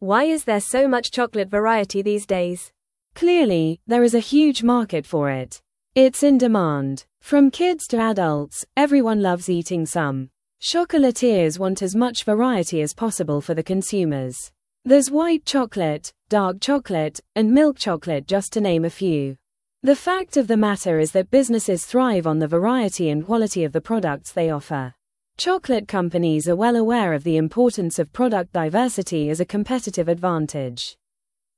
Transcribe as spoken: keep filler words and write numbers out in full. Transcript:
Why is there so much chocolate variety these days? Clearly, there is a huge market for it. It's in demand. From kids to adults, everyone loves eating some. Chocolatiers want as much variety as possible for the consumers. There's white chocolate, dark chocolate, and milk chocolate, just to name a few. The fact of the matter is that businesses thrive on the variety and quality of the products they offer. Chocolate companies are well aware of the importance of product diversity as a competitive advantage.